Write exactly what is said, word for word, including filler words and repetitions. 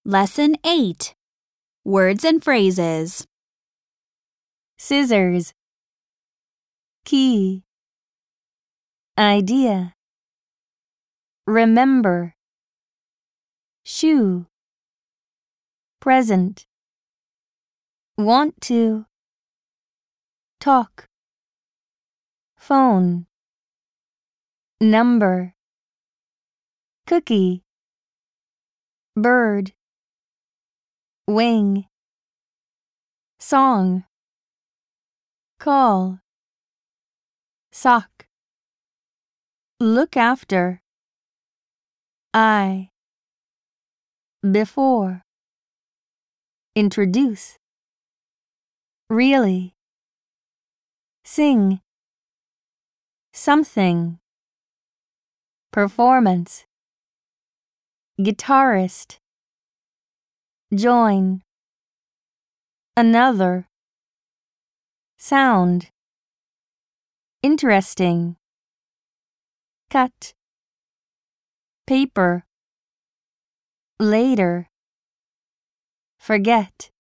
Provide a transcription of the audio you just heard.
Lesson eight. Words and phrases. Scissors, key, idea, remember, shoe, present, want to, talk, phone, number, cookie, bird, wing, song, call, sock, look after, I, before, introduce, really, sing, something, performance, guitarist, join, another, sound, interesting, cut, paper, later, forget.